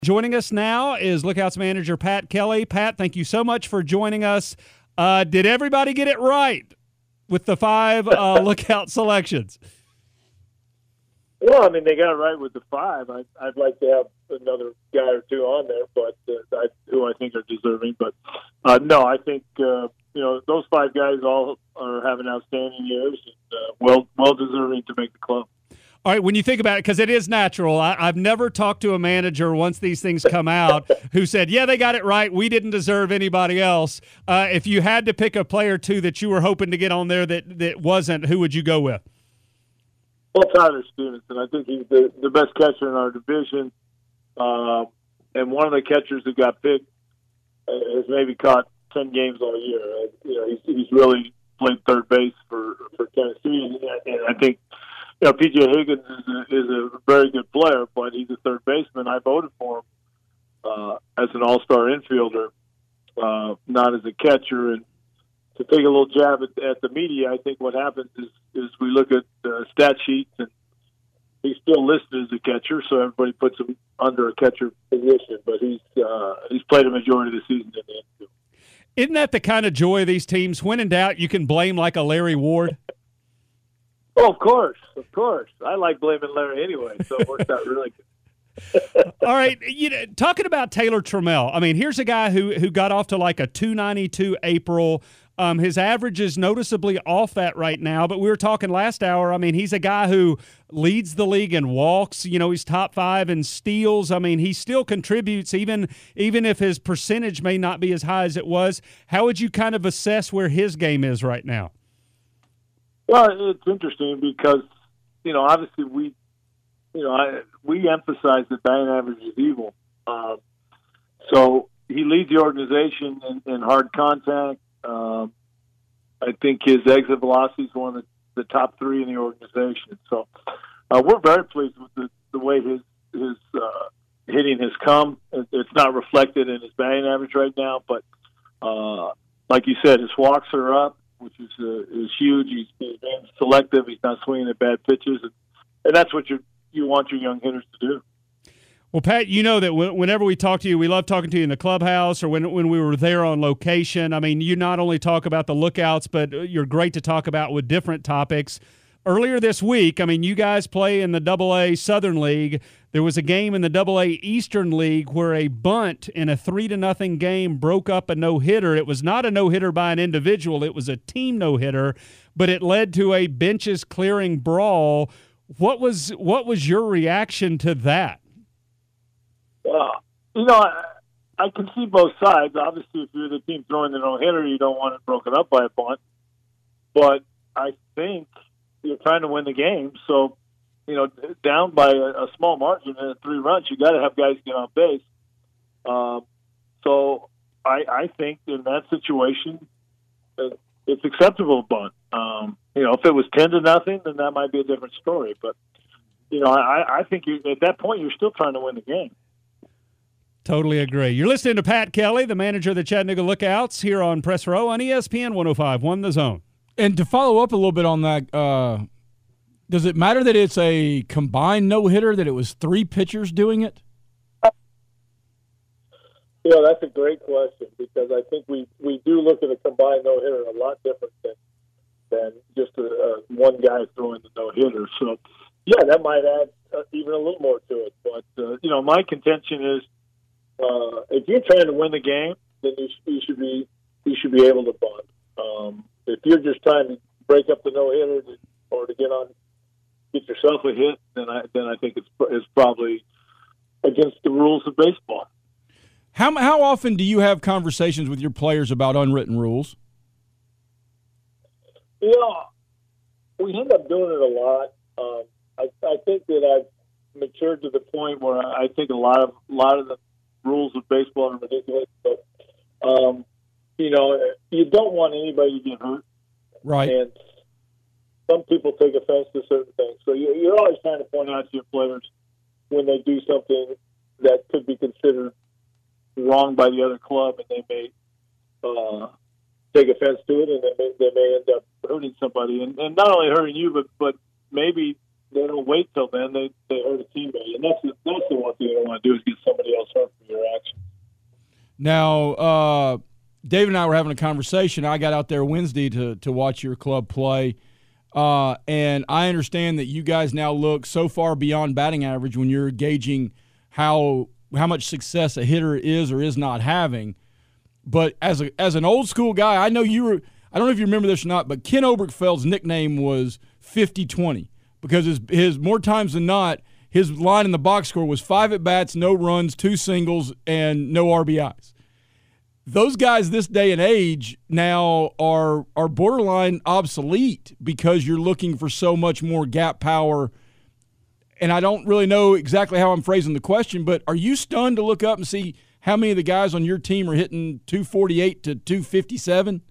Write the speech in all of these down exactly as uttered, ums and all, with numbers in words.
Joining us now is Lookouts manager Pat Kelly. Pat, thank you so much for joining us. Uh, did everybody get it right with the five uh, Lookout selections? Well, I mean, they got it right with the five. I, I'd like to have another guy or two on there, but uh, I, who I think are deserving. But uh, no, I think uh, you know those five guys all are having outstanding years and uh, well well deserving to make the club. All right, when you think about it, because it is natural, I, I've never talked to a manager once these things come out who said, yeah, they got it right, we didn't deserve anybody else. Uh, if you had to pick a player, too, that you were hoping to get on there that, that wasn't, who would you go with? Well, Tyler Stevenson. I think he's the, the best catcher in our division. Uh, and one of the catchers that got picked has maybe caught ten games all year. Uh, you know, he's, he's really played third base for, for Tennessee. And, and I think You know, P J Higgins is a, is a very good player, but he's a third baseman. I voted for him uh, as an all-star infielder, uh, not as a catcher. And to take a little jab at, at the media, I think what happens is, is we look at uh, stat sheets, and he's still listed as a catcher, so everybody puts him under a catcher position. But he's uh, he's played a majority of the season in the infield. Isn't that the kind of joy of these teams? When in doubt, you can blame like a Larry Ward. Oh, of course, of course. I like blaming Larry anyway, so it works out really good. All right, you know, talking about Taylor Trammell, I mean, here's a guy who who got off to like a two ninety-two April. Um, his average is noticeably off that right now, but we were talking last hour. I mean, he's a guy who leads the league in walks. You know, he's top five in steals. I mean, he still contributes, even even if his percentage may not be as high as it was. How would you kind of assess where his game is right now? Well, it's interesting because, you know, obviously we, you know, I, we emphasize that batting average is evil. Um, so he leads the organization in, in hard contact. Um, I think his exit velocity is one of the, the top three in the organization. So uh, we're very pleased with the, the way his his uh, hitting has come. It's not reflected in his batting average right now, but uh, like you said, his walks are up, which is uh, is huge. He's, he's being selective. He's not swinging at bad pitches, and, and that's what you you want your young hitters to do. Well, Pat, you know that whenever we talk to you, we love talking to you in the clubhouse or when when we were there on location. I mean, you not only talk about the Lookouts, but you're great to talk about with different topics. Earlier this week, I mean, you guys play in the Double A Southern League. There was a game in the Double A Eastern League where a bunt in a three to nothing game broke up a no-hitter. It was not a no-hitter by an individual. It was a team no-hitter, but it led to a benches clearing brawl. What was what was your reaction to that? Well, you know, I, I can see both sides. Obviously, if you're the team throwing the no-hitter, you don't want it broken up by a bunt. But I think you're trying to win the game, so you know, down by a, a small margin in three runs, you got to have guys get on base. Um, so I, I think in that situation, uh, it's acceptable to bunt. Um, you know, if it was ten to nothing, then that might be a different story. But you know, I, I think you, at that point, you're still trying to win the game. Totally agree. You're listening to Pat Kelly, the manager of the Chattanooga Lookouts, here on Press Row on E S P N one oh five point one The Zone. And to follow up a little bit on that, uh, does it matter that it's a combined no-hitter, that it was three pitchers doing it? You know, that's a great question because I think we, we do look at a combined no-hitter a lot different than than just a, a one guy throwing the no-hitter. So, yeah, that might add uh, even a little more to it. But, uh, you know, my contention is uh, if you're trying to win the game, then you, sh- you should be you should be able to bunt. Um, if you're just trying to break up the no-hitter or to get on get yourself a hit, then I then I think it's it's probably against the rules of baseball. How how often do you have conversations with your players about unwritten rules? You know, we end up doing it a lot. Um, I, I think that I've matured to the point where I think a lot of a lot of the rules of baseball are ridiculous. But um, you know, you don't want anybody to get hurt, right? And some people take offense to certain things. So you, you're always trying to point out to your players when they do something that could be considered wrong by the other club, and they may uh, take offense to it, and they may, they may end up hurting somebody, and, and not only hurting you, but but maybe they don't wait till then. They they hurt a teammate, and that's the, that's the one thing they don't want to do is get somebody else hurt for your action. Now, uh, David and I were having a conversation. I got out there Wednesday to to watch your club play, uh, and I understand that you guys now look so far beyond batting average when you're gauging how how much success a hitter is or is not having. But as a as an old school guy, I know you were. I don't know if you remember this or not, but Ken Oberkfeld's nickname was fifty twenty because his his more times than not, his line in the box score was five at bats, no runs, two singles, and no R B Is. Those guys this day and age now are are borderline obsolete because you're looking for so much more gap power. And I don't really know exactly how I'm phrasing the question, but are you stunned to look up and see how many of the guys on your team are hitting two forty-eight to two fifty-seven?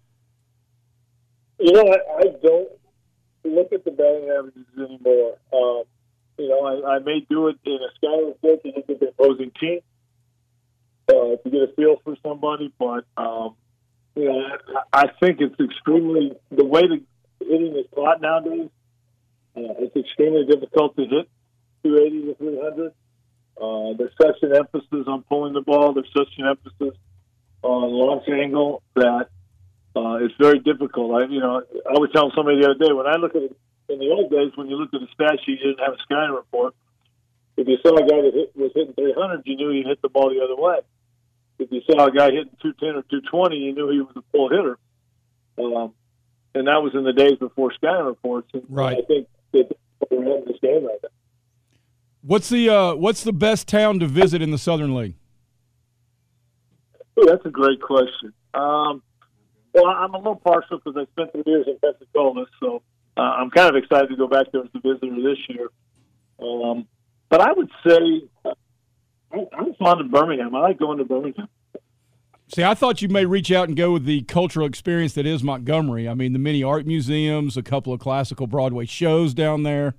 You know, I, I don't look at the batting averages anymore. Um, you know, I, I may do it in a scouting report to look at the opposing team uh, to get a feel for somebody, but um, you know, I, I think it's extremely the way the hitting is taught nowadays. Uh, it's extremely difficult to hit two eighty to three hundred. Uh, there's such an emphasis on pulling the ball. There's such an emphasis on launch angle that. Uh, it's very difficult. I, you know, I was telling somebody the other day, when I look at it, in the old days, when you looked at the stat sheet, you didn't have a scouting report. If you saw a guy that hit, was hitting three hundred, you knew he'd hit the ball the other way. If you saw a guy hitting two ten or two twenty, you knew he was a full hitter. Um, and that was in the days before scouting reports. And right. I think that we're having this game right now. What's the uh, what's the best town to visit in the Southern League? Ooh, that's a great question. Um, Well, I'm a little partial because I spent three years in Pensacola, so uh, I'm kind of excited to go back there as a visitor this year. Um, but I would say uh, I'm fond of Birmingham. I like going to Birmingham. See, I thought you may reach out and go with the cultural experience that is Montgomery. I mean, the many art museums, a couple of classical Broadway shows down there.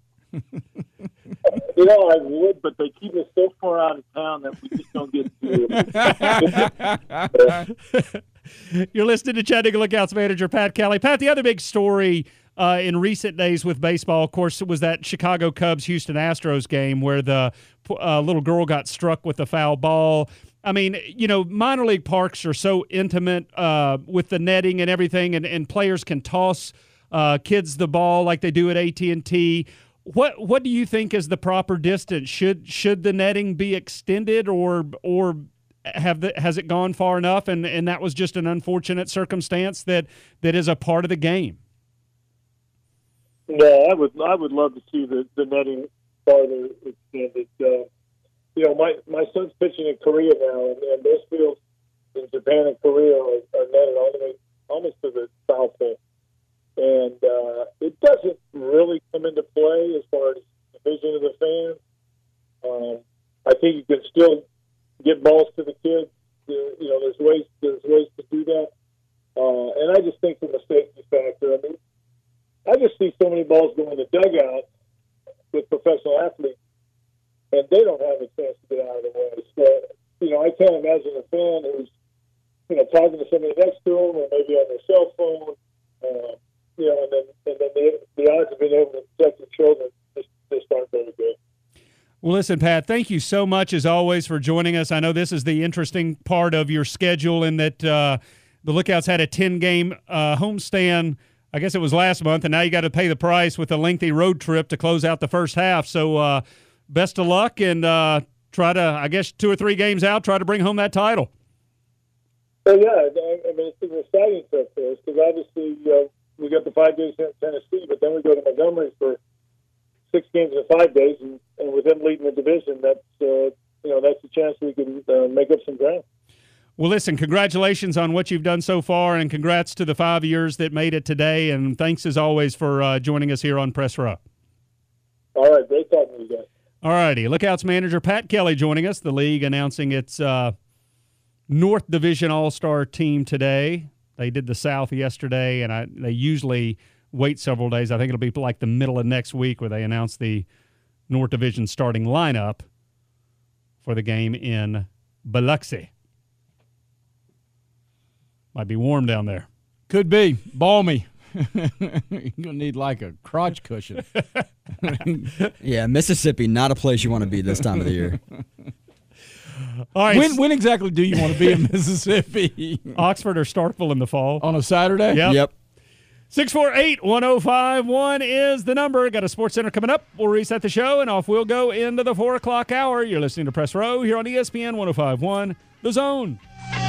You know, I would, but they keep us so far out of town that we just don't get to it. You're listening to Chattanooga Lookouts manager Pat Kelly. Pat, the other big story uh, in recent days with baseball, of course, was that Chicago Cubs-Houston Astros game where the uh, little girl got struck with a foul ball. I mean, you know, minor league parks are so intimate uh, with the netting and everything, and, and players can toss uh, kids the ball like they do at A T and T. What what do you think is the proper distance? Should should the netting be extended, or or have the, has it gone far enough, and, and that was just an unfortunate circumstance that, that is a part of the game? No, I would I would love to see the, the netting farther extended. Uh, you know, my, my son's pitching in Korea now, and, and those fields in Japan and Korea are, are netted all the way almost to the south pole. And uh, it doesn't really come into play as far as the vision of the fans. Um, I think you can still get balls to the kids. You know, there's ways there's ways to do that. Uh, and I just think from a safety factor, I mean, I just see so many balls go in the dugout with professional athletes, and they don't have a chance to get out of the way. So, you know, I can't imagine a fan who's, you know, talking to somebody next to them or maybe on their cell phone. Uh, you know, and then, and then the, the odds of being able to protect your children just, just aren't very good. Well, listen, Pat, thank you so much, as always, for joining us. I know this is the interesting part of your schedule in that uh, the Lookouts had a ten-game uh, homestand, I guess it was last month, and now you got to pay the price with a lengthy road trip to close out the first half. So uh, best of luck, and uh, try to, I guess, two or three games out, try to bring home that title. Well, yeah, I mean, it's an exciting trip for us because obviously uh, we got the five days in Tennessee, but then we go to Montgomery for six games in five days, and, and with them leading the division, that's uh, you know that's a chance we can uh, make up some ground. Well, listen, congratulations on what you've done so far, and congrats to the five years that made it today. And thanks as always for uh, joining us here on Press Row. All right, great talking to you guys. All righty, Lookouts manager Pat Kelly joining us. The league announcing its uh, North Division All-Star team today. They did the South yesterday, and I, they usually wait several days. I think it'll be like the middle of next week where they announce the North Division starting lineup for the game in Biloxi. Might be warm down there. Could be. Balmy. You're gonna need like a crotch cushion. Yeah, Mississippi, not a place you want to be this time of the year. All right. When when exactly do you want to be in Mississippi? Oxford or Starkville in the fall. On a Saturday? Yep. Yep. six four eight, one oh five one is the number. Got a Sports Center coming up. We'll reset the show, and off we'll go into the four o'clock hour. You're listening to Press Row here on E S P N one oh five point one, The Zone.